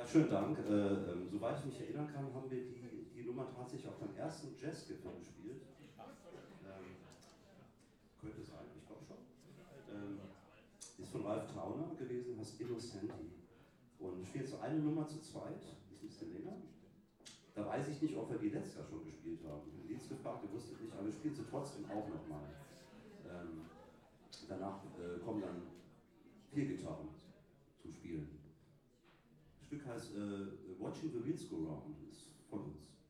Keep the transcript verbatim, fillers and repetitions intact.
Ja, schönen Dank. Äh, ähm, soweit ich mich erinnern kann, haben wir die, die Nummer tatsächlich auch beim ersten Jazzgipfel gespielt. Ähm, könnte sein, ich glaube schon. Ähm, ist von Ralf Tauner gewesen, heißt Innocenti. Und spielt so eine Nummer zu zweit, ist ein bisschen länger. Da weiß ich nicht, ob wir die letztes Jahr schon gespielt haben. Ich habe Nils gefragt, der wusste nicht, aber wir spielen sie trotzdem auch nochmal. Ähm, danach äh, kommen dann vier Gitarren zum Spielen. Das Stück heißt äh, Watching the Wheels Go Round, ist von uns.